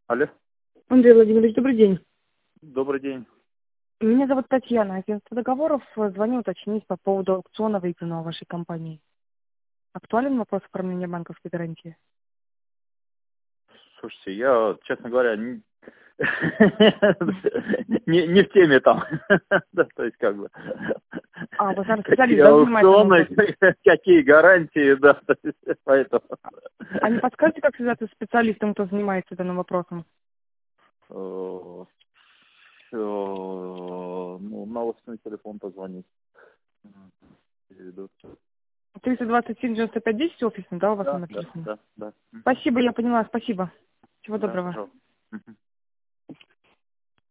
Алло, Андрей Владимирович, добрый день. добрый день. Меня зовут Татьяна, агентство договоров. Звоню уточнить по поводу аукциона выигранного вашей компании. Актуален вопрос оформления банковской гарантии? Слушайте, я, честно говоря, не в теме там. Да, то есть, как бы, А, вы, наверное, какие специалист, да, занимается данным аукционы, вопросом? какие гарантии, да, то есть, поэтому. А не подскажете, как связаться с специалистом, кто занимается данным вопросом? Ну, на офисный телефон позвонить. 327-95-10 офисный, да, у вас Да, номер да, телефона? да, да. Спасибо, я поняла, спасибо. Всего Да, доброго. пожалуйста.